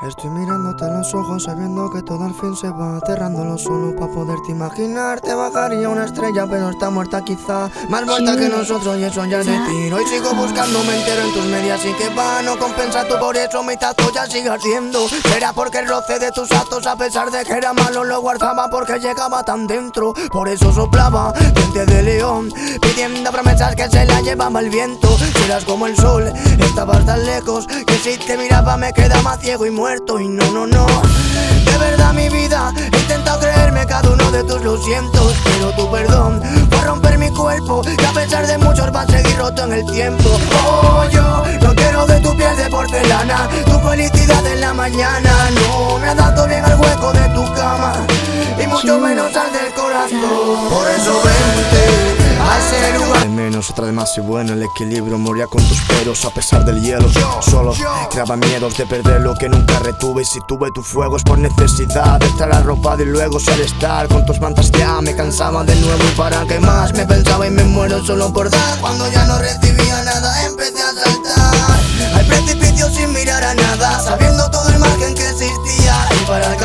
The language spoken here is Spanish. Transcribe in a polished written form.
Estoy mirándote en los ojos sabiendo que todo al fin se va, aterrándolo solo pa' poderte imaginar. Te bajaría una estrella pero está muerta quizá, más muerta que nosotros y eso ya es decir. Hoy sigo buscando, me entero en tus medias y que va, no compensa tú por eso mi tacto ya sigue ardiendo. Será porque el roce de tus actos a pesar de que era malo lo guardaba porque llegaba tan dentro. Por eso soplaba diente de león pidiendo promesas que se la llevaba el viento. Serás como el sol, estabas tan lejos que si te miraba me quedaba ciego y muerto. Y no, de verdad mi vida he intentado creerme cada uno de tus lo sientos, pero tu perdón va a romper mi cuerpo que a pesar de muchos va a seguir roto en el tiempo. Oh, yo no quiero de tu piel de porcelana, tu felicidad en la mañana. No me adapto bien al hueco de tu cama y mucho menos al del corazón. Por eso vente a ese lugar de menos, otra de más y bueno. El equilibrio moría con tus peros a pesar del hielo. Solo creaba miedos de perder lo que nunca retuve. Y si tuve tu fuego es por necesidad de estar arropado y luego ser estar con tus mantas ya me cansaba de nuevo. Y para qué más me pensaba y me muero solo por dar. Cuando ya no recibía nada empecé a saltar al precipicio sin mirar a nada, sabiendo todo el margen que existía. Y para